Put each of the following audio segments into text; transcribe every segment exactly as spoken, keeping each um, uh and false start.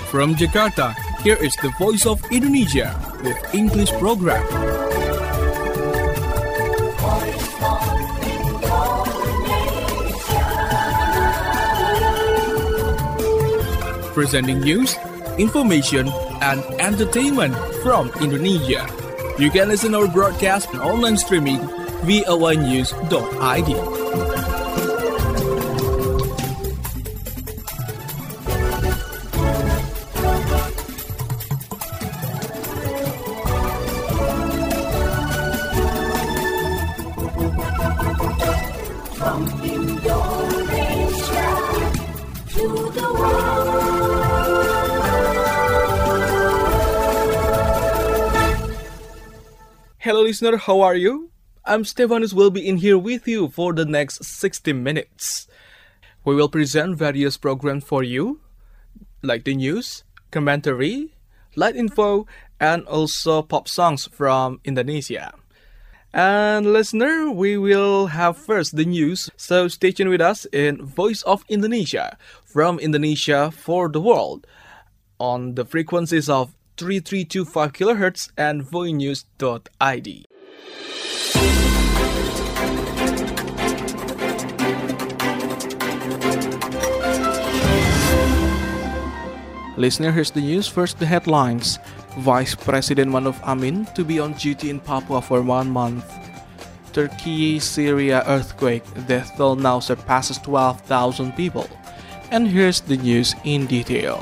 From Jakarta, here is the Voice of Indonesia with English program. Presenting news, information, and entertainment from Indonesia. You can listen our broadcast and online streaming v o a news dot i d. From Indonesia to the world. Hello listener, how are you? I'm Stefanus, will be in here with you for the next sixty minutes. We will present various programs for you, like the news, commentary, light info, and also pop songs from Indonesia. And listener, we will have first the news, so stay tuned with us in Voice of Indonesia, from Indonesia for the world, on the frequencies of three three two five kilohertz and voinews dot i d. Listener, here's the news. First, the headlines. Vice President Maruf Amin to be on duty in Papua for one month. Turkey, Syria earthquake. Death toll now surpasses twelve thousand people. And here's the news in detail.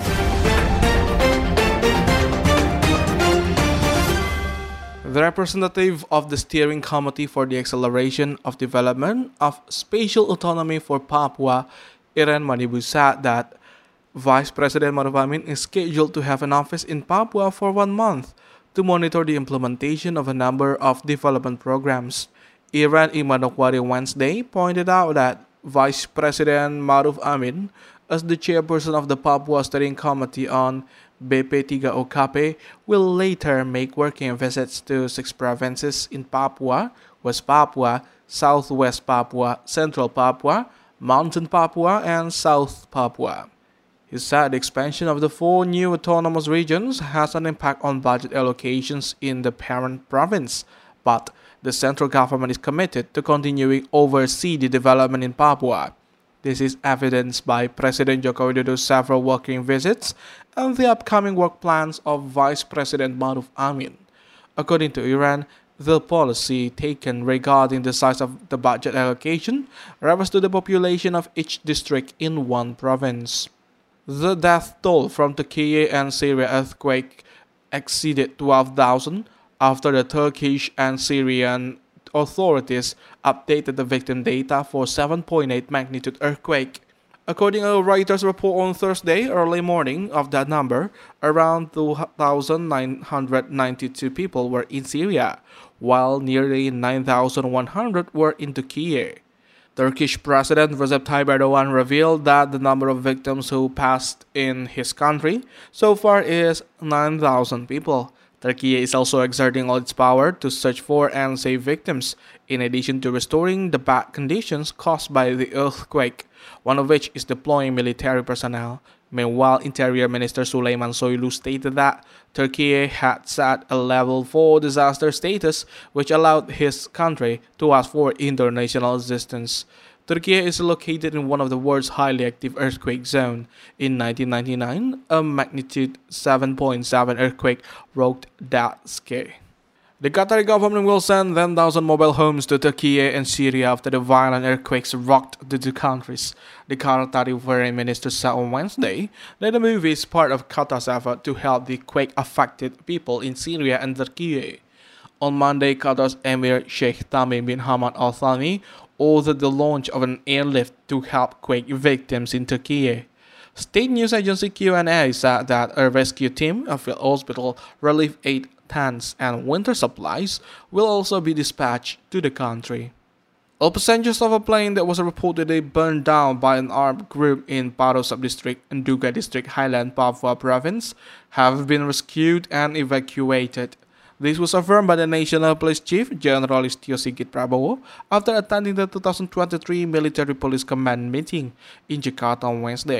The representative of the Steering Committee for the Acceleration of Development of Spatial Autonomy for Papua, Iren Manibu, said that Vice President Maruf Amin is scheduled to have an office in Papua for one month to monitor the implementation of a number of development programs. Iren Imanokwari Wednesday pointed out that Vice President Maruf Amin, as the chairperson of the Papua Steering Committee on B P three O K P, will later make working visits to six provinces in Papua, West Papua, Southwest Papua, Central Papua, Mountain Papua, and South Papua. He said the expansion of the four new autonomous regions has an impact on budget allocations in the parent province, but the central government is committed to continuing oversee the development in Papua. This is evidenced by President Joko Widodo's several working visits and the upcoming work plans of Vice President Maruf Amin. According to Iren, the policy taken regarding the size of the budget allocation refers to the population of each district in one province. The death toll from Turkey and Syria earthquake exceeded twelve thousand after the Turkish and Syrian authorities updated the victim data for seven point eight magnitude earthquake. According to a Reuters report on Thursday early morning of that number, around two thousand nine hundred ninety-two people were in Syria, while nearly nine thousand one hundred were in Turkey. Turkish President Recep Tayyip Erdogan revealed that the number of victims who passed in his country so far is nine thousand people. Turkey is also exerting all its power to search for and save victims, in addition to restoring the bad conditions caused by the earthquake, one of which is deploying military personnel. Meanwhile, Interior Minister Suleyman Soylu stated that Turkey had set a level four disaster status, which allowed his country to ask for international assistance. Turkey is located in one of the world's highly active earthquake zones. In nineteen ninety-nine, a magnitude seven point seven earthquake rocked that scale. The Qatari government will send ten thousand mobile homes to Turkey and Syria after the violent earthquakes rocked the two countries. The Qatari Foreign Minister said on Wednesday that the move is part of Qatar's effort to help the quake-affected people in Syria and Turkey. On Monday, Qatar's Emir Sheikh Tamim bin Hamad Al Thani ordered the launch of an airlift to help quake victims in Turkey. State news agency Q N A said that a rescue team, a field hospital, relief aid tents, and winter supplies will also be dispatched to the country. All passengers of a plane that was reportedly burned down by an armed group in Paro Subdistrict and Duga District, Highland, Papua Province, have been rescued and evacuated. This was affirmed by the National Police Chief, General Listio Sigit Prabowo, after attending the two thousand twenty-three Military Police Command meeting in Jakarta on Wednesday.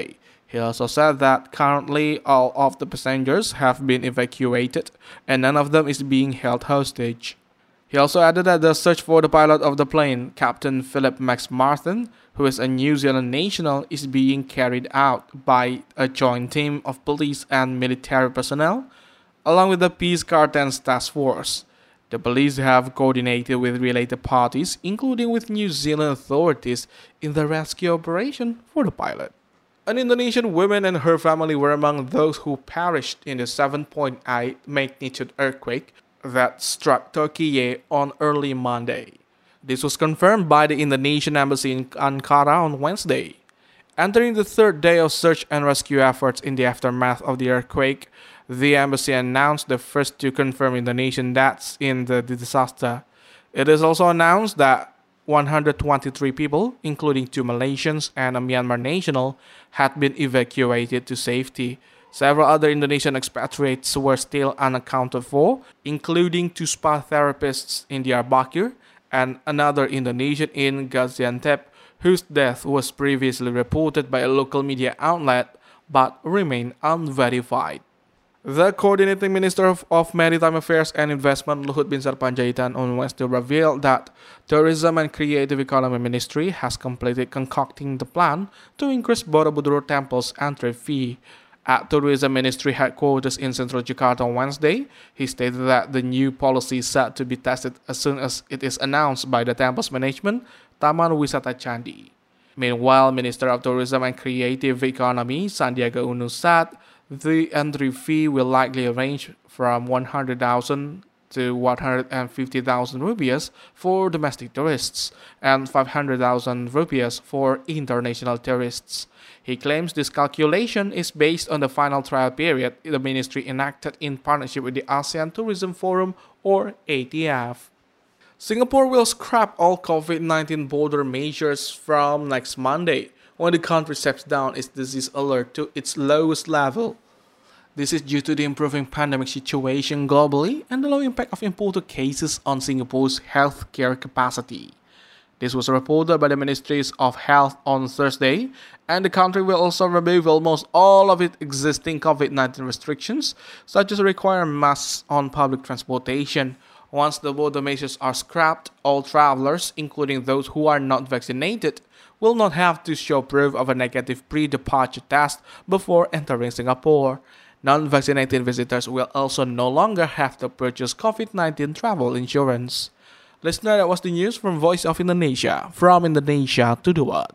He also said that currently all of the passengers have been evacuated and none of them is being held hostage. He also added that the search for the pilot of the plane, Captain Philip Max Martin, who is a New Zealand national, is being carried out by a joint team of police and military personnel, along with the Peace Cartens Task Force. The police have coordinated with related parties, including with New Zealand authorities, in the rescue operation for the pilot. An Indonesian woman and her family were among those who perished in the seven point eight magnitude earthquake that struck Turkey on early Monday. This was confirmed by the Indonesian embassy in Ankara on Wednesday. Entering the third day of search and rescue efforts in the aftermath of the earthquake, the embassy announced the first two confirmed Indonesian deaths in the disaster. It is also announced that one hundred twenty-three people, including two Malaysians and a Myanmar national, had been evacuated to safety. Several other Indonesian expatriates were still unaccounted for, including two spa therapists in Diyarbakir and another Indonesian in Gaziantep, whose death was previously reported by a local media outlet but remained unverified. The Coordinating Minister of, of Maritime Affairs and Investment, Luhut Binsar Panjaitan, on Wednesday revealed that Tourism and Creative Economy Ministry has completed concocting the plan to increase Borobudur Temple's entry fee. At Tourism Ministry headquarters in central Jakarta on Wednesday, he stated that the new policy is set to be tested as soon as it is announced by the temple's management, Taman Wisata Candi. Meanwhile, Minister of Tourism and Creative Economy, Sandiaga Uno, said the entry fee will likely range from one hundred thousand to one hundred fifty thousand rupiahs for domestic tourists and five hundred thousand rupiahs for international tourists. He claims this calculation is based on the final trial period the ministry enacted in partnership with the ASEAN Tourism Forum, or A T F. Singapore will scrap all COVID nineteen border measures from next Monday, when the country steps down its disease alert to its lowest level. This is due to the improving pandemic situation globally and the low impact of imported cases on Singapore's healthcare capacity. This was reported by the Ministries of Health on Thursday, and the country will also remove almost all of its existing COVID nineteen restrictions, such as requiring masks on public transportation. Once the border measures are scrapped, all travelers, including those who are not vaccinated, will not have to show proof of a negative pre-departure test before entering Singapore. Non-vaccinated visitors will also no longer have to purchase COVID nineteen travel insurance. Listener, that was the news from Voice of Indonesia, from Indonesia to the world.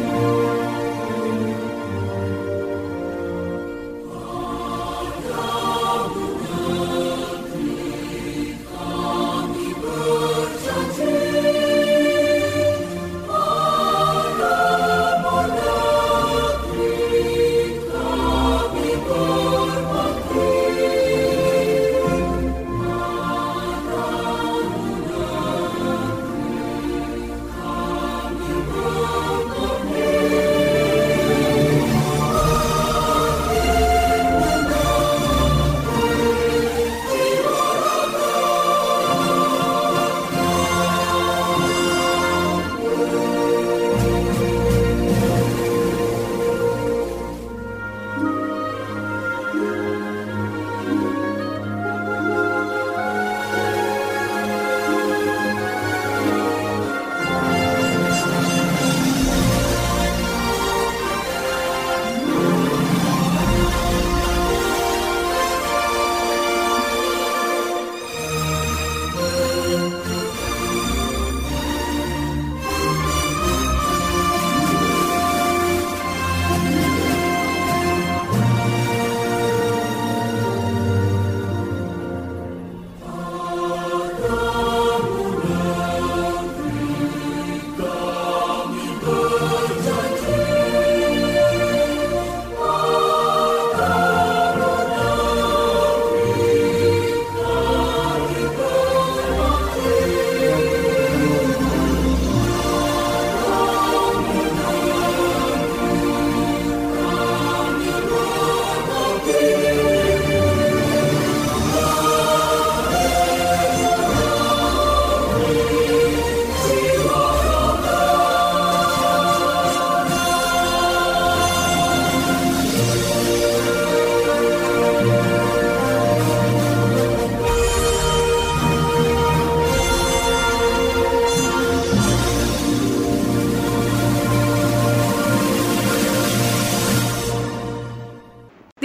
God.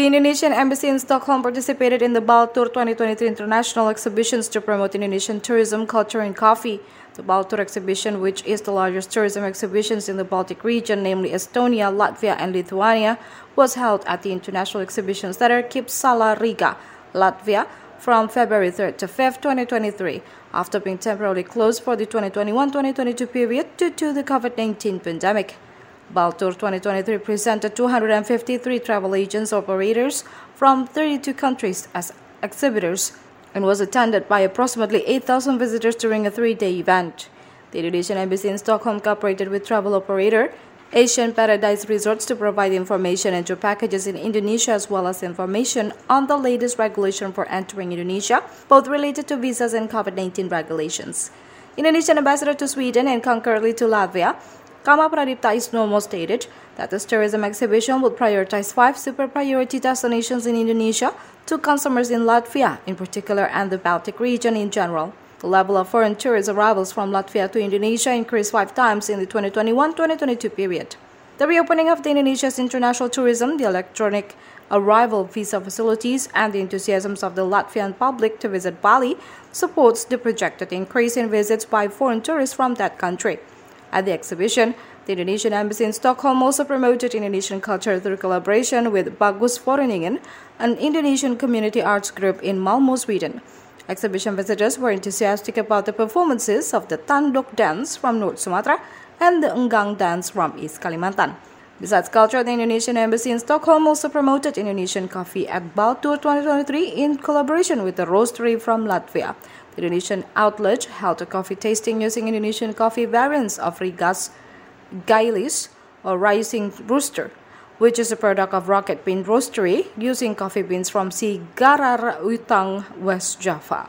The Indonesian Embassy in Stockholm participated in the Baltur twenty twenty-three international exhibitions to promote Indonesian tourism, culture, and coffee. The Baltur exhibition, which is the largest tourism exhibitions in the Baltic region, namely Estonia, Latvia, and Lithuania, was held at the International Exhibition Center Kipsala, Riga, Latvia, from February third to fifth, twenty twenty-three, after being temporarily closed for the twenty twenty-one twenty twenty-two period due to the COVID nineteen pandemic. Baltur twenty twenty-three presented two hundred fifty-three travel agents operators from thirty-two countries as exhibitors and was attended by approximately eight thousand visitors during a three-day event. The Indonesian Embassy in Stockholm cooperated with travel operator Asian Paradise Resorts to provide information and tour packages in Indonesia as well as information on the latest regulation for entering Indonesia, both related to visas and COVID nineteen regulations. Indonesian ambassador to Sweden and concurrently to Latvia, Kama Pradipta Isnomo stated that this tourism exhibition would prioritize five super priority destinations in Indonesia to consumers in Latvia in particular and the Baltic region in general. The level of foreign tourist arrivals from Latvia to Indonesia increased five times in the twenty twenty-one twenty twenty-two period. The reopening of the Indonesia's international tourism, the electronic arrival visa facilities, and the enthusiasms of the Latvian public to visit Bali supports the projected increase in visits by foreign tourists from that country. At the exhibition, the Indonesian Embassy in Stockholm also promoted Indonesian culture through collaboration with Bagus Föreningen, an Indonesian community arts group in Malmö, Sweden. Exhibition visitors were enthusiastic about the performances of the Tanduk dance from North Sumatra and the Enggang dance from East Kalimantan. Besides culture, the Indonesian Embassy in Stockholm also promoted Indonesian coffee at Baltur twenty twenty-three in collaboration with the roastery from Latvia. The Indonesian outlet held a coffee tasting using Indonesian coffee variants of Riga's Gailis or Rising Rooster, which is a product of Rocket Bean Roastery using coffee beans from Sigarar Utang, West Java.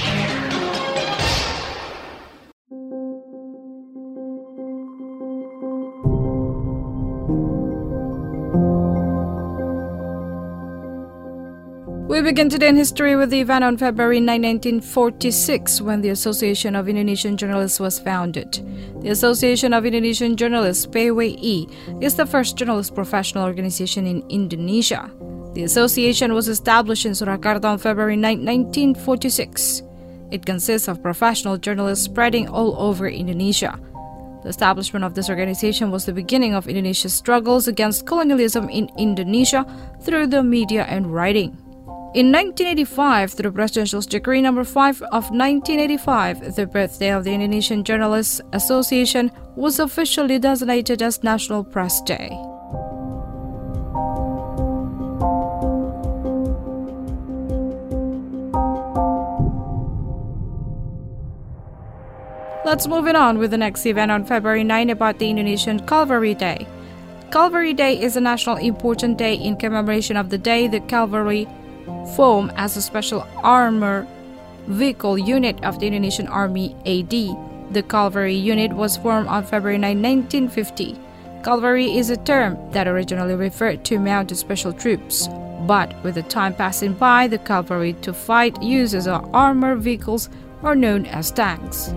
We begin today in history with the event on February ninth, nineteen forty-six, when the Association of Indonesian Journalists was founded. The Association of Indonesian Journalists, P W I, is the first journalist professional organization in Indonesia. The association was established in Surakarta on February ninth, nineteen forty-six. It consists of professional journalists spreading all over Indonesia. The establishment of this organization was the beginning of Indonesia's struggles against colonialism in Indonesia through the media and writing. In nineteen eighty-five, through Presidential Decree number five of nineteen eighty-five, the birthday of the Indonesian Journalists Association was officially designated as National Press Day. Let's move it on with the next event on February ninth about the Indonesian Cavalry Day. Cavalry Day is a national important day in commemoration of the day the cavalry form as a special armor vehicle unit of the Indonesian Army A D. The cavalry unit was formed on February ninth, nineteen fifty. Cavalry is a term that originally referred to mounted special troops, but with the time passing by, the cavalry to fight uses of armor vehicles are known as tanks.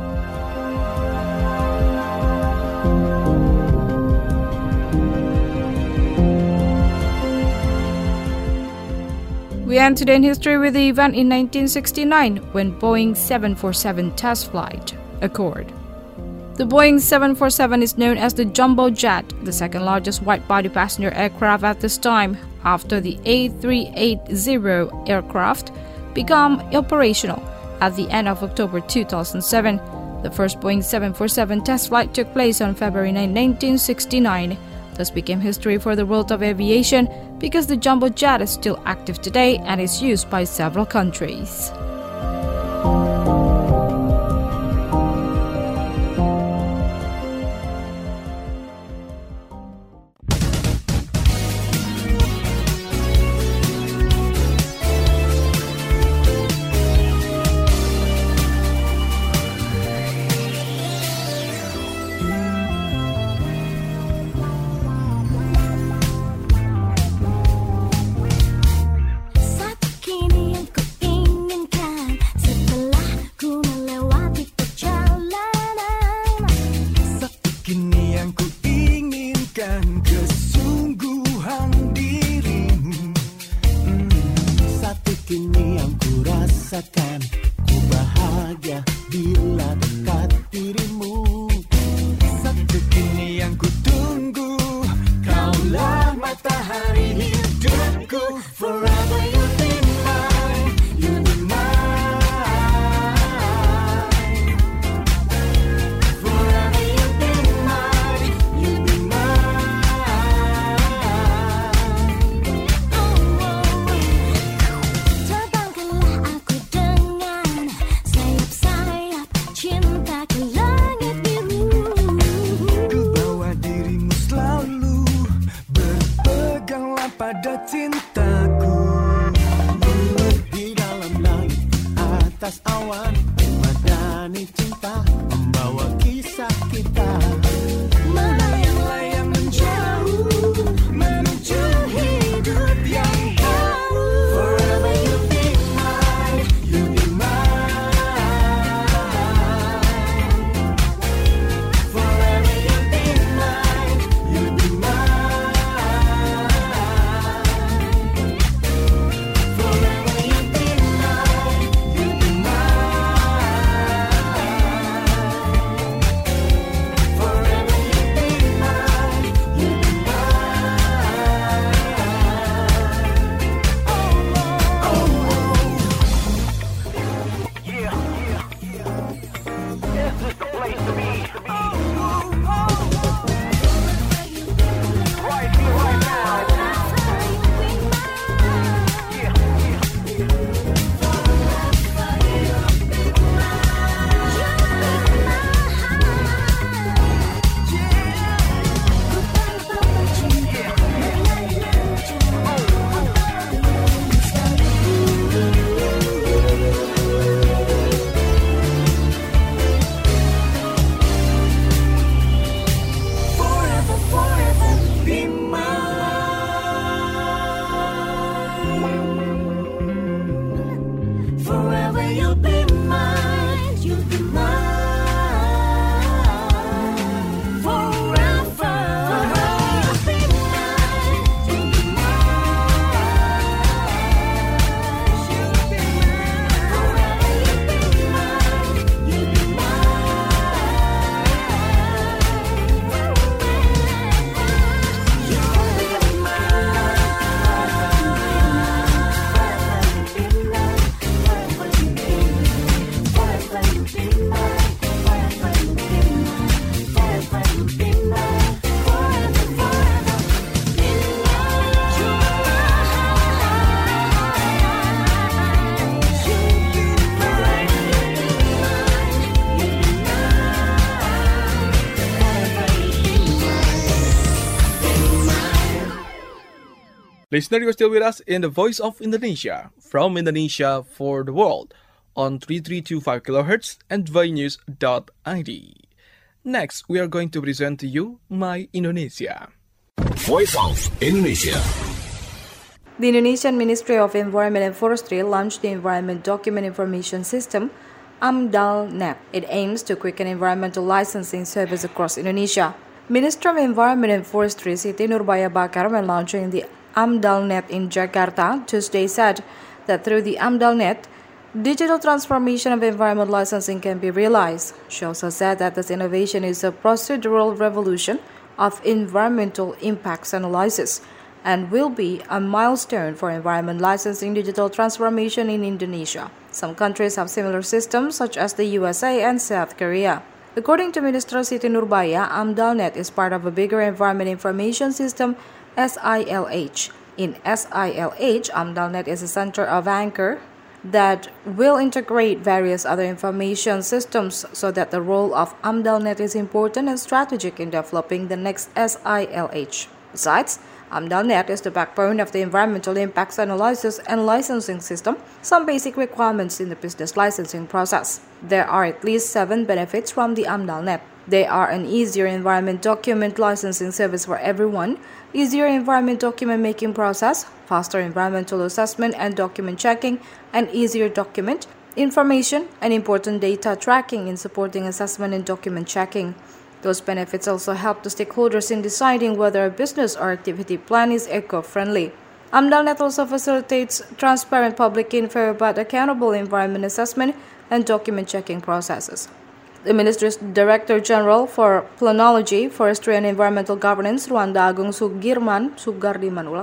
We end today in history with the event in nineteen sixty-nine when Boeing seven forty-seven test flight occurred. The Boeing seven forty-seven is known as the Jumbo Jet, the second largest wide-body passenger aircraft at this time, after the A three eighty aircraft became operational at the end of October two thousand seven. The first Boeing seven forty-seven test flight took place on February ninth, nineteen sixty-nine. This became history for the world of aviation because the Jumbo Jet is still active today and is used by several countries. Kini yang ku inginkan kesungguhan dirimu. Forever you'll be mine, you'll be mine. Forever you'll be mine, you'll be mine. Terbangkanlah aku dengan sayap-sayap cinta ke langit biru. Ku bawa dirimu selalu, berpeganglah pada cintaku. Menulis di dalam langit, atas awan, memadani cinta, membawa kisah kita. Melayang-layang menjauh, menuju hidup yang baru. Forever you'll be mine, you'll be mine. Forever you'll be mine, you'll be mine. Forever you'll be mine, you'll be mine. Forever you'll be mine, you'll be Forever, forever, be mine. Forever you'll be mine, you'll be mine. Forever, you'll be mine, you'll be mine. You'll be mine. Forever you'll be mine, you'll be Listener, you're still with us in the Voice of Indonesia, from Indonesia for the world, on three three two five kilohertz and dvainews dot I D. Next, we are going to present to you My Indonesia. Voice of Indonesia. The Indonesian Ministry of Environment and Forestry launched the Environment Document Information System, AMDAL-Net. It aims to quicken environmental licensing service across Indonesia. Minister of Environment and Forestry Siti Nurbaya Bakar, when launching the AMDAL-Net in Jakarta, Tuesday said that through the AMDAL-Net, digital transformation of environment licensing can be realized. She also said that this innovation is a procedural revolution of environmental impacts analysis and will be a milestone for environment licensing digital transformation in Indonesia. Some countries have similar systems, such as the U S A and South Korea. According to Minister Siti Nurbaya, AMDAL-Net is part of a bigger environment information system, S I L H. In S I L H, AMDAL-Net is a center of anchor that will integrate various other information systems so that the role of AMDAL-Net is important and strategic in developing the next S I L H. Besides, AMDAL-Net is the backbone of the environmental impacts analysis and licensing system, some basic requirements in the business licensing process. There are at least seven benefits from the AMDAL-Net. They are an easier environment document licensing service for everyone, easier environment document making process, faster environmental assessment and document checking, and easier document information and important data tracking in supporting assessment and document checking. Those benefits also help the stakeholders in deciding whether a business or activity plan is eco-friendly. AMDAL-Net also facilitates transparent public info about accountable environment assessment and document checking processes. The Ministry's Director General for Planology, Forestry and Environmental Governance, Ruanda Agung Sugirman Sugardiman ulang,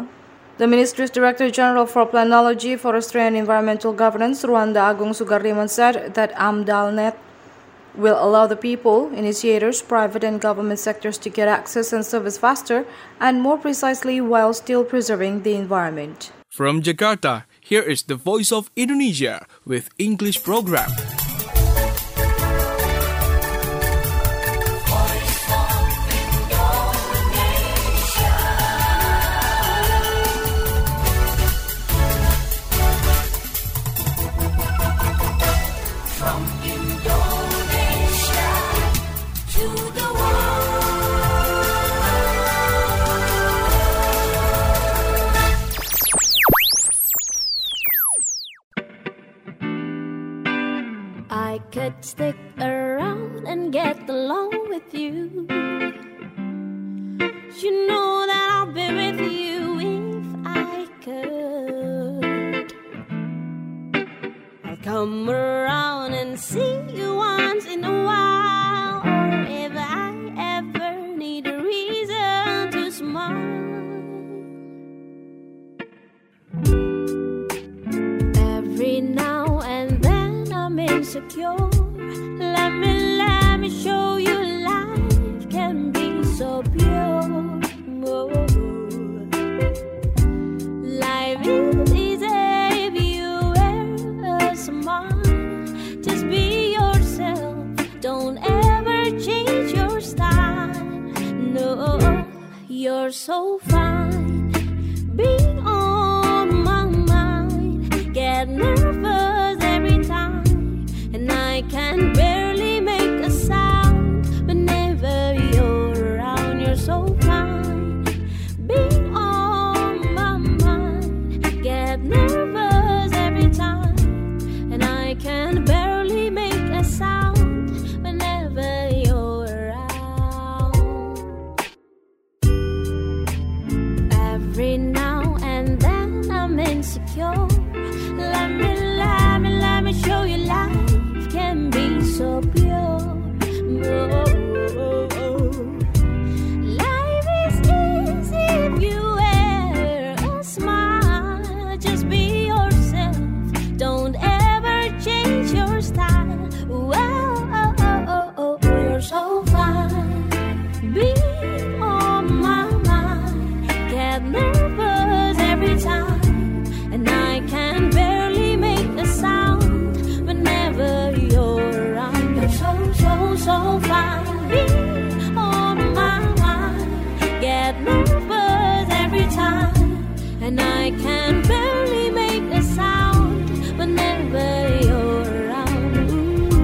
The ministry's Director General for Planology, Forestry and Environmental Governance, Ruanda Agung Sugarliman, said that AMDALNet will allow the people, initiators, private and government sectors to get access and service faster and more precisely while still preserving the environment. From Jakarta, here is the Voice of Indonesia with English program. I could stick around and get along with you. You know that I'll be with you if I could. I'll come around and see you once in a while, or if I ever need a reason to smile. Every now and then I'm insecure. Let me, let me show you life can be so pure. Oh. Life is easy if you wear a smile. Just be yourself. Don't ever change your style. No, you're so fine. Being on my mind. Get nervous every time. And I can barely make a sound whenever you're around. You're so fine, being on my mind. Get nervous every time, and I can barely make a sound whenever you're around. Every now and then I'm insecure. Let me, let me, let me show you life can be so pure. Oh, oh, oh. Life is easy if you wear a smile. Just be yourself. Don't ever change your style. Oh, oh, oh, oh, oh. You're so fine. Be on my mind. Get nervous every time, and I can barely make a sound whenever you're around. You're so, so, so fine. Be on my mind. Get nervous every time, and I can barely make a sound whenever you're around.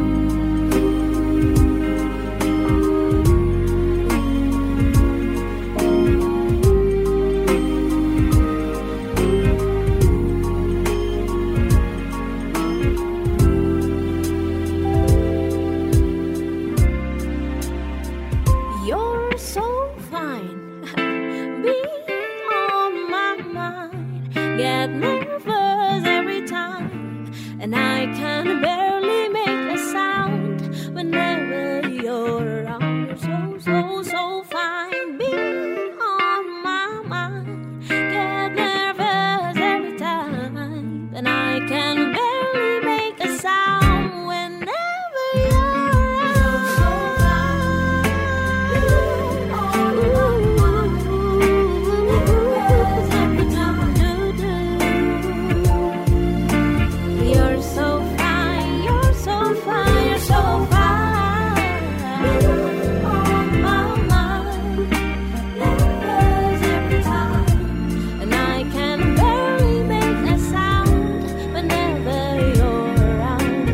You're so fine, being on my mind. Get nervous every time, and I can barely make a sound whenever you're around. You're so, so, so fine, being on my mind. Get nervous every time, and I can barely make a sound whenever you're You're so fine, you're so fine, you're so fine. On my mind, nervous every time, and I can barely make a sound whenever you're around.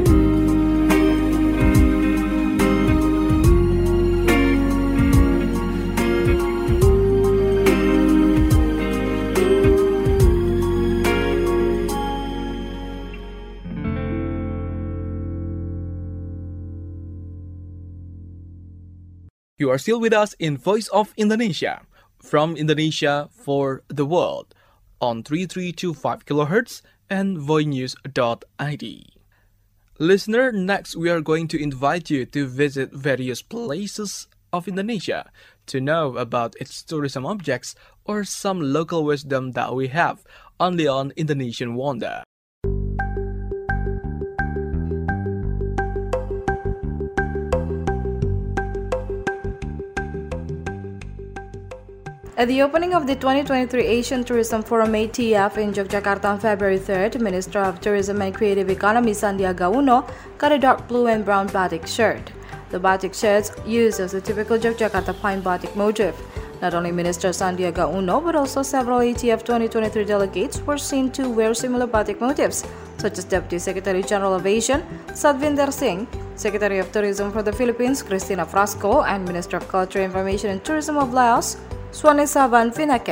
You are still with us in Voice of Indonesia, from Indonesia for the world, on thirty-three twenty-five kilohertz and voinews dot I D. Listener, next we are going to invite you to visit various places of Indonesia to know about its tourism objects or some local wisdom that we have only on Indonesian Wonder. At the opening of the twenty twenty-three Asian Tourism Forum A T F in Yogyakarta on February third, Minister of Tourism and Creative Economy Sandiaga Uno got a dark blue and brown batik shirt. The batik shirts uses the typical Yogyakarta pine batik motif. Not only Minister Sandiaga Uno, but also several A T F twenty twenty-three delegates were seen to wear similar batik motifs, such as Deputy Secretary General of Asian, Satvinder Singh, Secretary of Tourism for the Philippines, Cristina Frasco, and Minister of Culture, Information and Tourism of Laos, Swanesavan Finaket.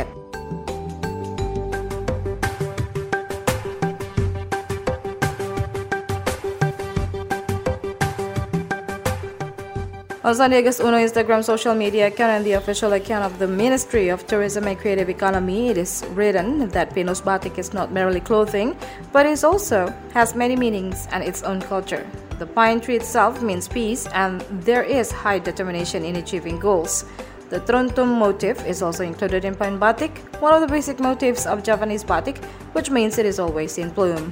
On Sandiaga Uno's Instagram social media account and the official account of the Ministry of Tourism and Creative Economy, it is written that Pinus Batik is not merely clothing, but it also has many meanings and its own culture. The pine tree itself means peace, and there is high determination in achieving goals. The Truntum motif is also included in pine batik, one of the basic motifs of Javanese batik, which means it is always in bloom.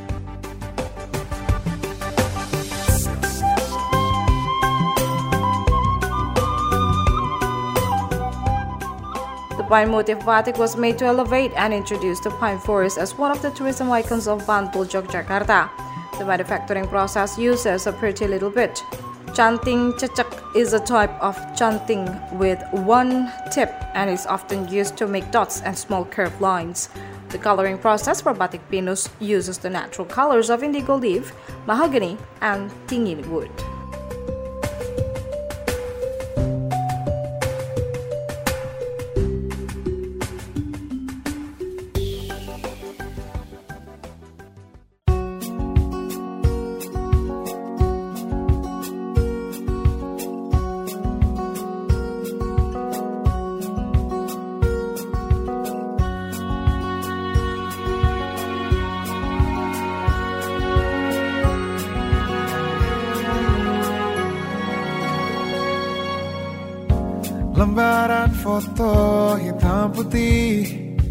The pine motif batik was made to elevate and introduce the pine forest as one of the tourism icons of Bantul, Yogyakarta. The manufacturing process uses a pretty little bit. Canting cecek is a type of canting with one tip and is often used to make dots and small curved lines. The coloring process for batik pinus uses the natural colors of indigo leaf, mahogany, and tingin wood. Lembaran foto hitam putih,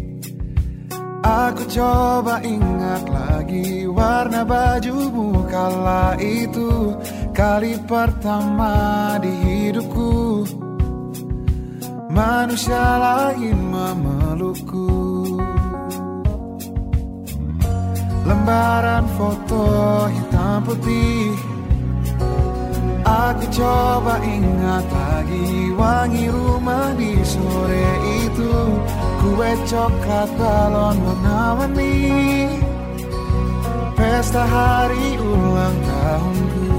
aku coba ingat lagi warna bajumu kala itu, kali pertama di hidupku manusia lain memelukku. Lembaran foto hitam putih, aku coba ingat lagi wangi rumah di sore itu, kue coklat balon warna-warni, pesta hari ulang tahunku.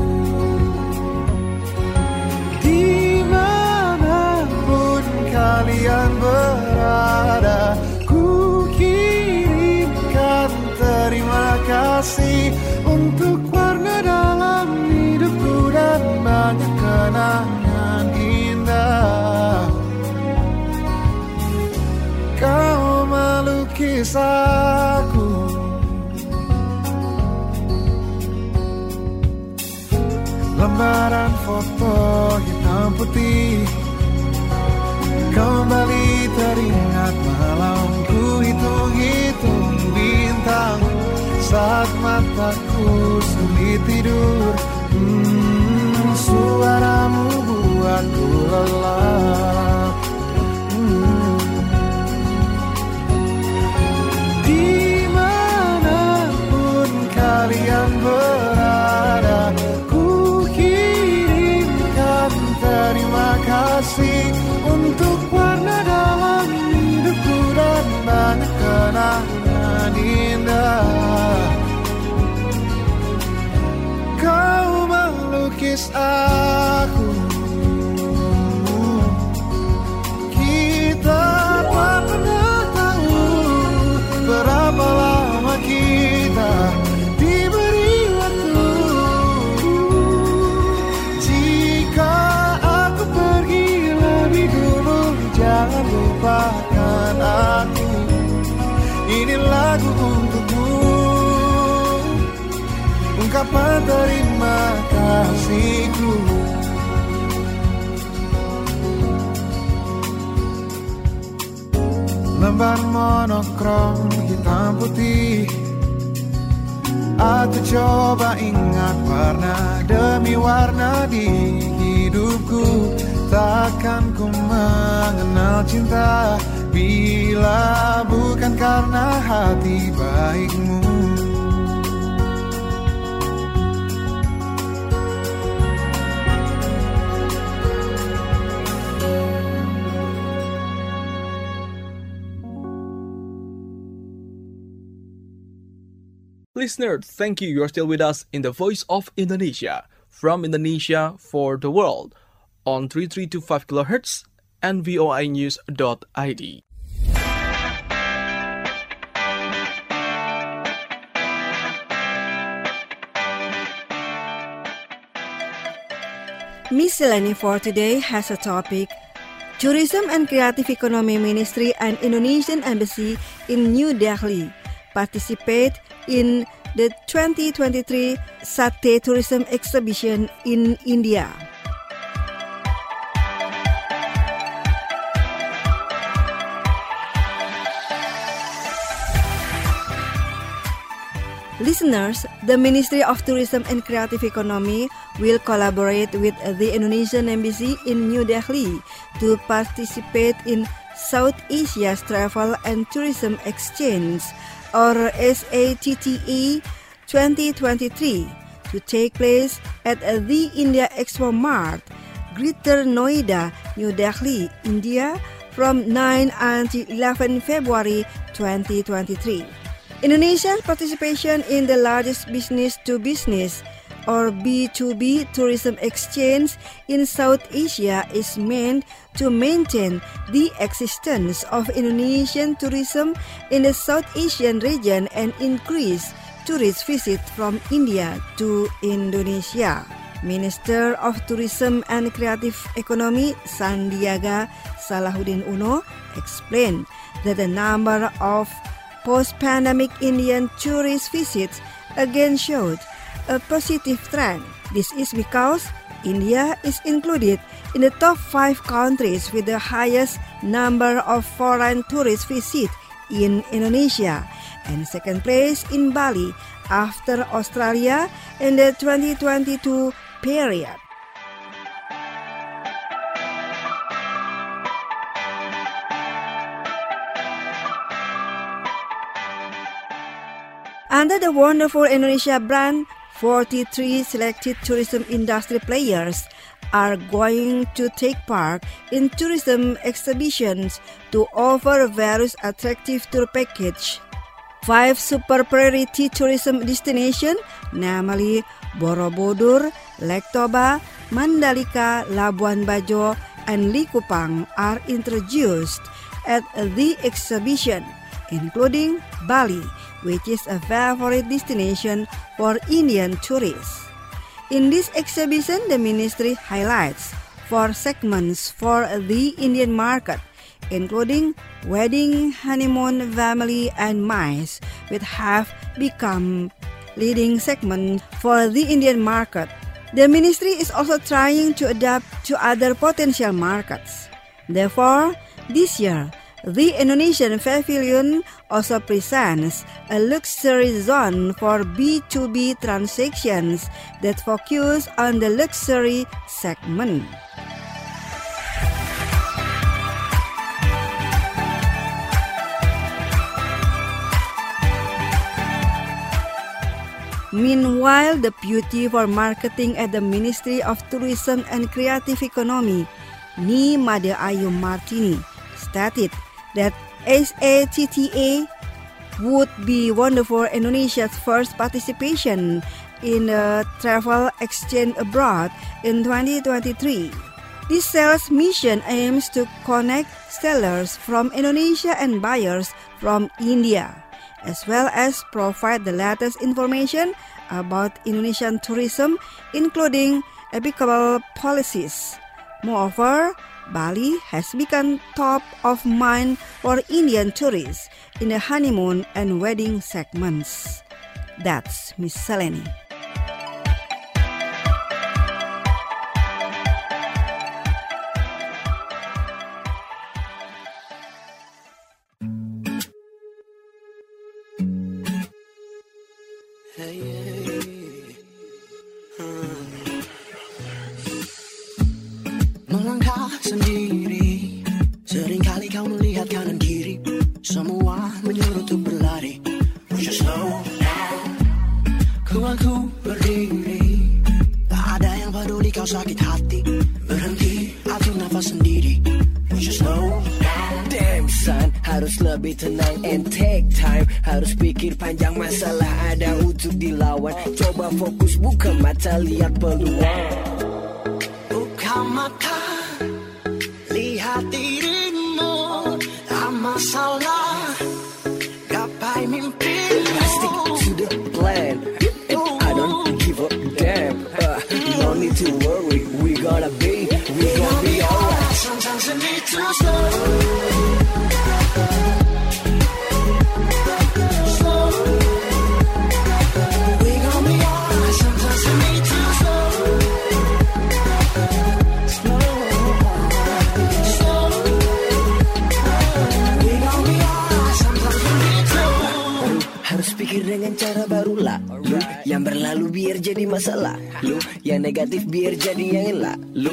Dimanapun kalian berada, ku kirimkan terima kasih untuk warna dalam hidupku dan banyak kenangan indah. Kau melukis aku, lembaran foto hitam putih, kembali teringat malamku hitung-hitung bintang saat mataku sulit tidur. Hmm, suaramu buatku lelah. Hmm. Dimanapun kalian berada, ku kirimkan terima kasih untuk warna dalam hidupku dan banyak kenangan indah. Kau melukis aku, kita tak pernah tahu berapa lama kita diberi waktu. Jika aku pergi lebih dulu, jangan lupakan aku. Ini lagu untukmu, ungkapan terima kasihku. lembar monokrom hitam putih. Aku coba ingat warna demi warna di hidupku. Takkan ku mengenal cinta bila bukan karena hati baikmu. Listeners, thank you. You're still with us in the Voice of Indonesia, from Indonesia for the world, on three three two five kilohertz and V O I news dot I D. Miscellany for today has a topic: Tourism and Creative Economy Ministry and Indonesian Embassy in New Delhi participate in the twenty twenty-three Satay Tourism Exhibition in India. Listeners, the Ministry of Tourism and Creative Economy will collaborate with the Indonesian Embassy in New Delhi to participate in South Asia's Travel and Tourism Exchange, or S A T T E twenty twenty-three, to take place at the India Expo Mart, Greater Noida, New Delhi, India, from nine until eleven February twenty twenty-three. Indonesia's participation in the largest business-to-business or B two B tourism exchange in South Asia is meant to maintain the existence of Indonesian tourism in the South Asian region and increase tourist visits from India to Indonesia. Minister of Tourism and Creative Economy Sandiaga Salahuddin Uno explained that the number of post-pandemic Indian tourist visits again showed a positive trend. This is because India is included in the top five countries with the highest number of foreign tourist visits in Indonesia, and second place in Bali after Australia in the twenty twenty-two period. Under the Wonderful Indonesia brand, forty-three selected tourism industry players are going to take part in tourism exhibitions to offer various attractive tour packages. Five super priority tourism destinations, namely Borobudur, Lake Toba, Mandalika, Labuan Bajo, and Likupang, are introduced at the exhibition, including Bali, which is a favorite destination for Indian tourists. In this exhibition, the ministry highlights four segments for the Indian market, including wedding, honeymoon, family, and MICE, which have become leading segments for the Indian market. The ministry is also trying to adapt to other potential markets. Therefore, this year, the Indonesian Pavilion also presents a luxury zone for B two B transactions that focus on the luxury segment. Meanwhile, the Deputy for Marketing at the Ministry of Tourism and Creative Economy, Ni Made Ayu Martini, stated that S A T T A would be wonderful Indonesia's first participation in a travel exchange abroad in twenty twenty-three. This sales mission aims to connect sellers from Indonesia and buyers from India, as well as provide the latest information about Indonesian tourism, including applicable policies. Moreover, Bali has become top of mind for Indian tourists in the honeymoon and wedding segments. That's Miscellany. Semua menyuruh untuk berlari, push you slow down. Ku aku berdiri, tak ada yang peduli kau sakit hati. Berhenti, atur nafas sendiri, push you slow down. Damn son, harus lebih tenang and take time. Harus pikir panjang, masalah ada untuk dilawan. Coba fokus, buka mata, lihat peluang. Buka mata, lihat dirimu, tak masalah. Gapai mimpimu. Stick to the plan, and I don't give a damn. uh, No need to worry, we gonna be, we gonna be alright. Sometimes you need to slow. Pikir dengan cara baru lah. Lu yang berlalu biar jadi masalah. Lu yang negatif biar jadi yang elak. Lu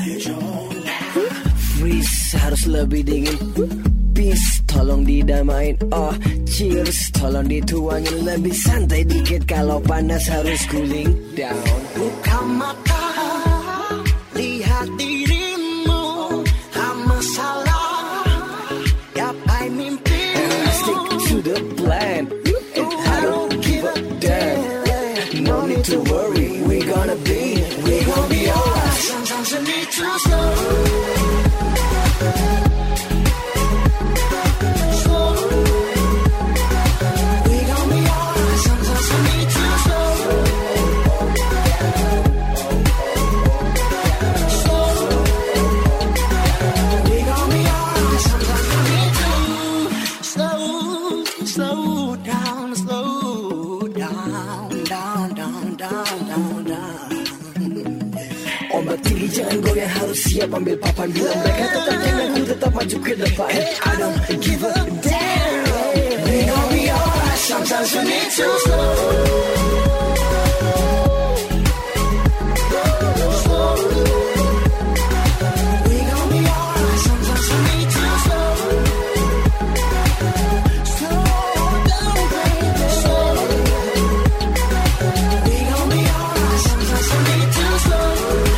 freeze, harus lebih dingin. Peace, tolong didamain. Oh, cheers, tolong dituangin. Lebih santai dikit, kalau panas harus cooling down. Buka mata, lihat dirimu, tak masalah. Gapai mimpimu. Stick to the plan, no need to worry, we gonna be, we gonna be alright. Sometimes you need to slow. Slow. We gonna be alright. Sometimes you need to slow. Slow. We gonna be alright. Sometimes you need to slow, slow down, slow down, down, down, down, down, down. Ombak tinggi jangan goyang, harus siap ambil papan. Bila mereka tetap jangan, ku tetap maju ke depan. I don't give a damn. We gon' be alright. Sometimes you need to slow. Slow. We gon' be alright. Sometimes you need to slow. Slow down, baby. Slow. We gon' be alright. Sometimes you need to slow.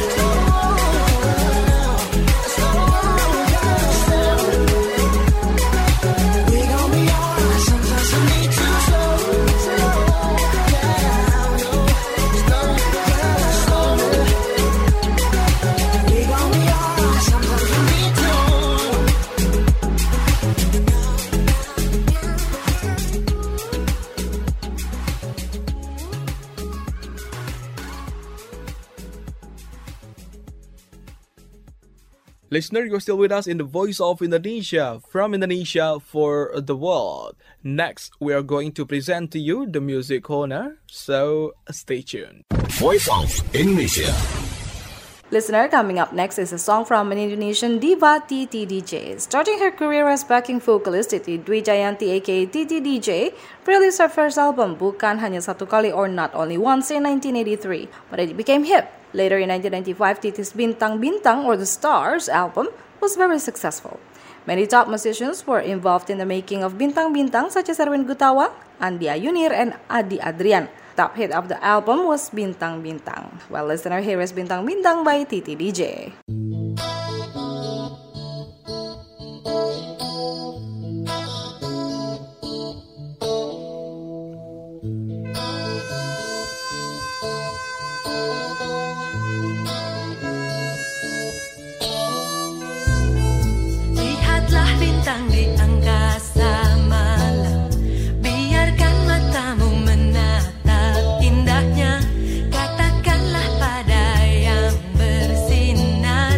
Listener, you're still with us in the Voice of Indonesia, from Indonesia for the world. Next, we are going to present to you the music corner, so stay tuned. Voice of Indonesia. Listener, coming up next is a song from an Indonesian diva, Titi D J. Starting her career as backing vocalist, Titi Dwi Jayanti aka Titi D J released her first album, Bukan Hanya Satu Kali or Not Only Once, in nineteen eighty-three, but it became hip. Later in nineteen ninety-five, Titi's Bintang Bintang or The Stars album was very successful. Many top musicians were involved in the making of Bintang Bintang, such as Erwin Gutawa, Andi Ayunir, and Adi Adrian. Top hit of the album was Bintang Bintang. Well, listener, here is Bintang Bintang by Titi D J. Lihatlah bintang di angkasa malam, biarkan matamu menatap indahnya. Katakanlah pada yang bersinar,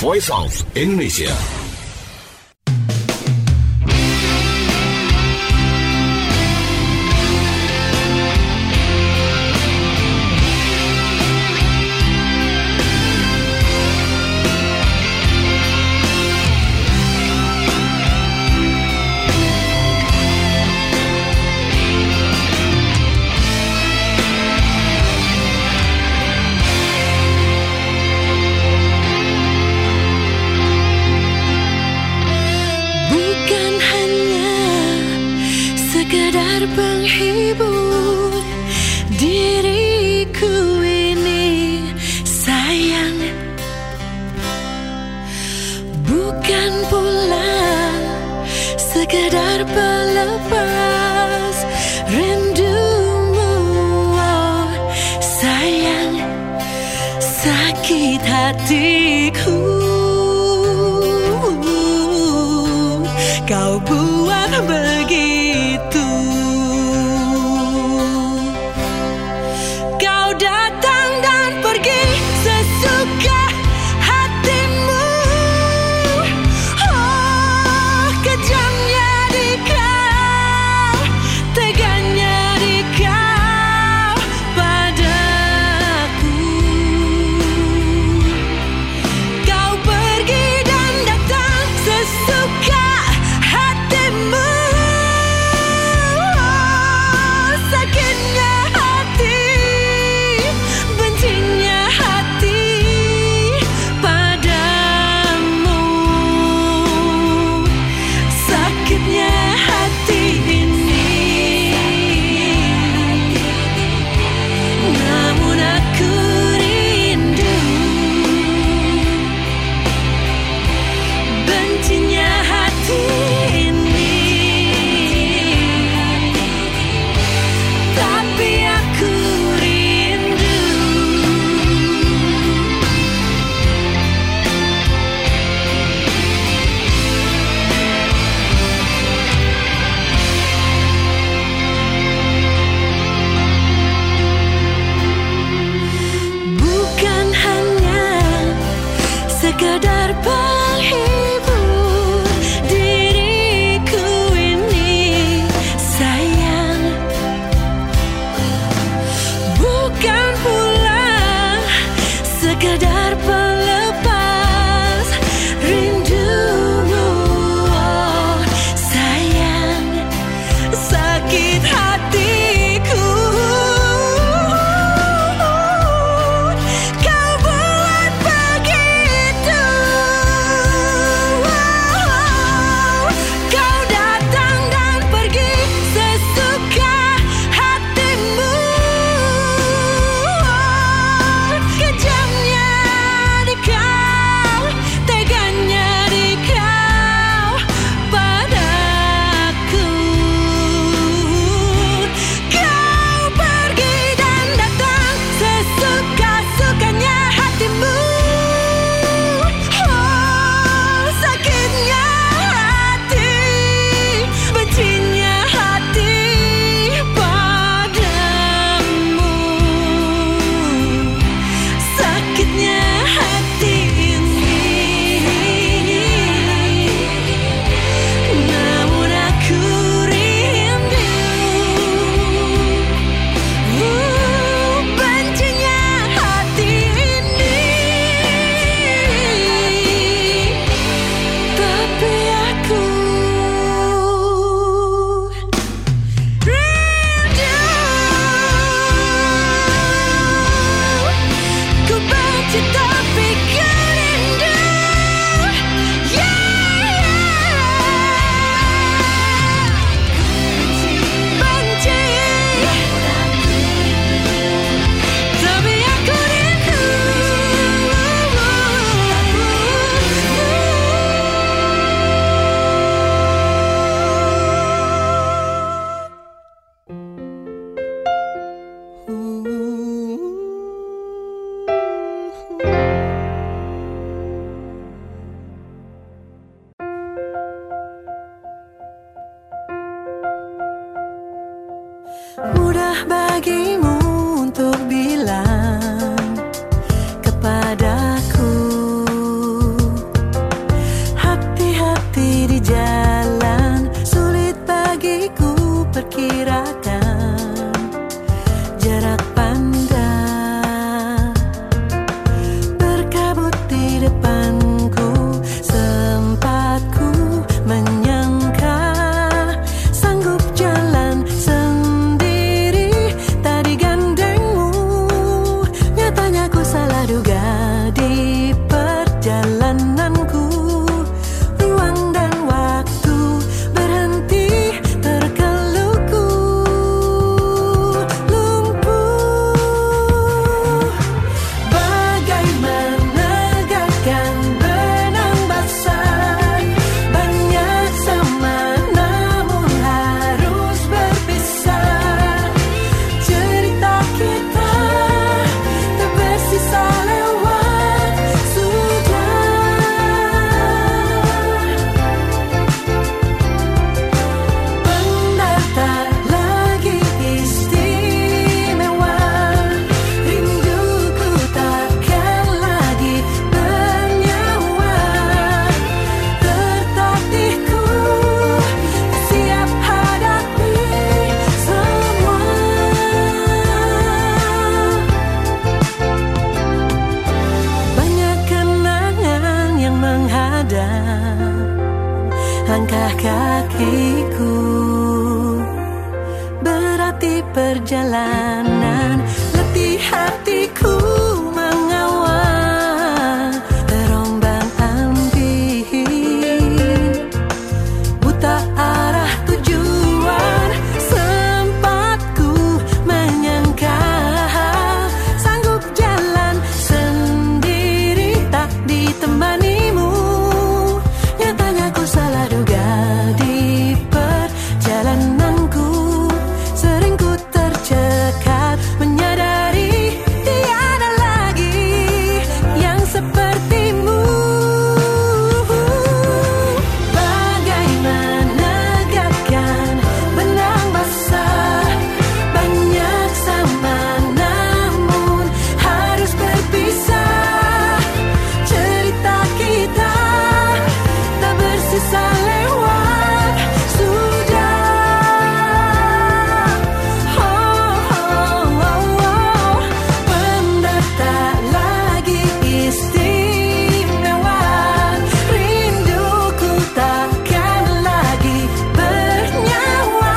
Voice of Indonesia. Penghibur diriku ini sayang, bukan pula sekedar pelepas rindumu. Oh, sayang, sakit hatiku kau buat begitu. Sekadar penghibur diriku ini sayang, bukan pula sekadar pelepas rindumu. Oh, sayang, sakit hatiku kau buat begitu. Kau datang dan pergi sesuka hatimu. Kejamnya di kau, teganya di kau padaku. Kau pergi dan datang sesuka-sukanya hatimu. Oh, sakitnya hati, bencinya hati padamu. Sakitnya hati ini, namun aku rindu. Uh, bencinya hati ini, tapi aku rindu. Ku benci tapi ku rindu. Benci, tapi aku rindu. Mudah bagimu untuk bilang kepadaku perjalanan, letih hatiku mengawal terombang-ambing, buta arah tujuan, sempat ku menyangka sanggup jalan sendiri tak ditemanimu. Nyatanya ku salah duga di perjalananku, sering ku tercekat menyadari tiada lagi yang sepertimu. Bagaimana gagahkan benang basah, banyak sama namun harus berpisah. Cerita kita tak bersisa lewat sudah. Oh, oh, oh, oh. Benda tak lagi istimewa, rinduku takkan lagi bernyawa.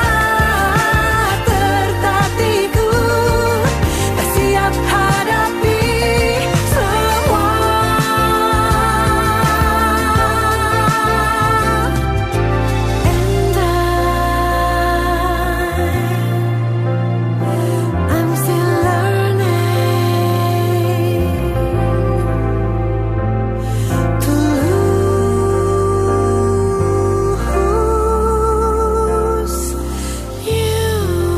Tertatiku tak siap hadapi semua. And I, I'm still learning to lose you.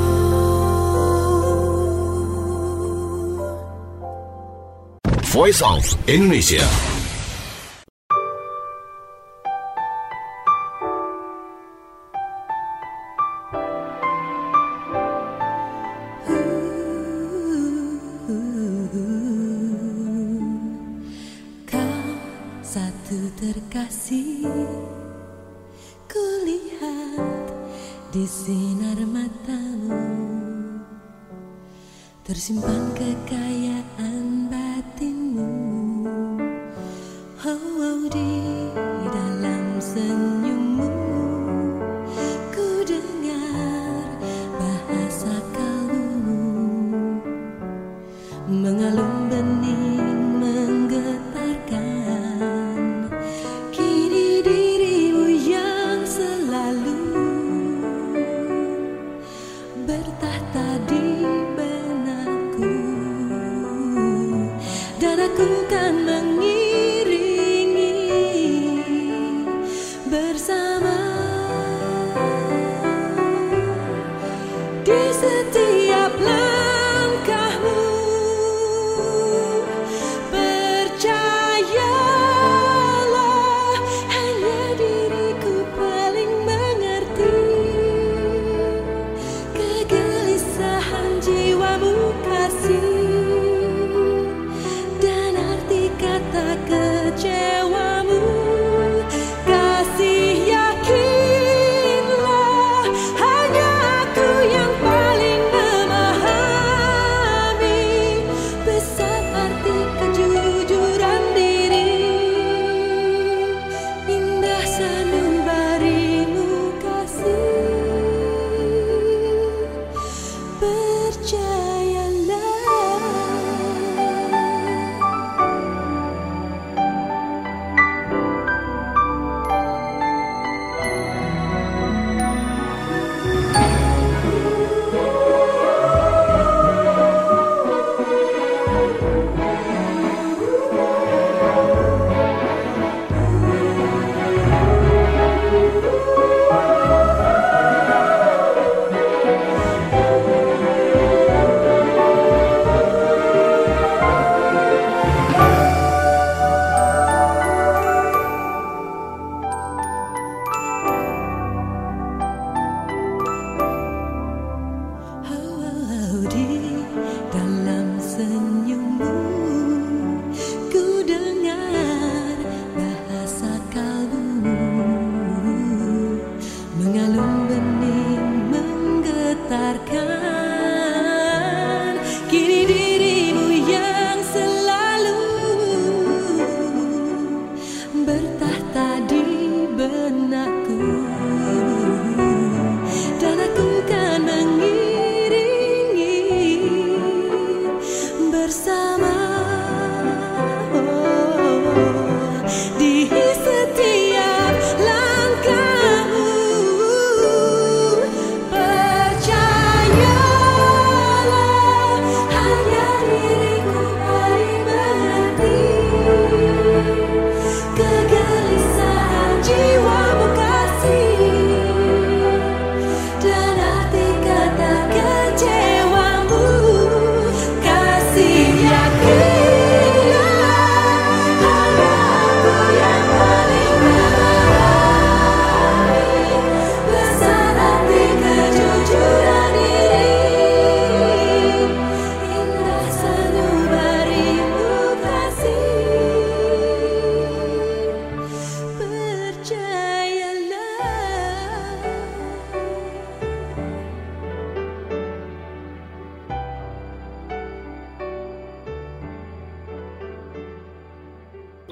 Voice of Indonesia. Kau satu terkasih, kulihat di sinar matamu tersimpan kekayaan batinmu. Oh, oh, di dalam senyummu ku dengar bahasa kalbumu, mengalun bening menggetarkan. Kini dirimu yang selalu bertahta di benakku, dan aku kan mengiringi bersama di setiap langkahmu. Percayalah, hanya diriku paling mengerti kegelisahan jiwamu kasih, dan arti kata kecewamu. Kasih, yakinlah, hanya aku yang paling memahami besar arti kejujuran diri. Indah sanubarimu kasih, percayalah. Oh, di dalam senyummu ku dengar bahasa kalbumu, mengalun bening menggetarkan. Kini dirimu yang selalu bertahta di benakku, dan aku kan mengiringi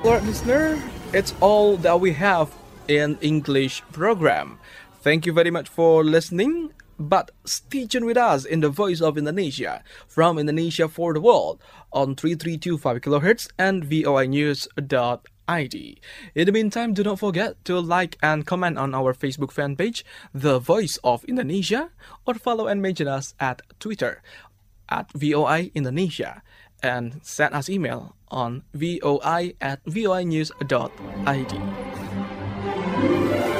Alright, listener, it's all that we have in English program. Thank you very much for listening. But stay tuned with us in the Voice of Indonesia from Indonesia for the World on three three two five kilohertz and V O I news dot I D. In the meantime, do not forget to like and comment on our Facebook fan page, The Voice of Indonesia, or follow and mention us at Twitter at V O I Indonesia, and send us email on voi at voi news dot I D.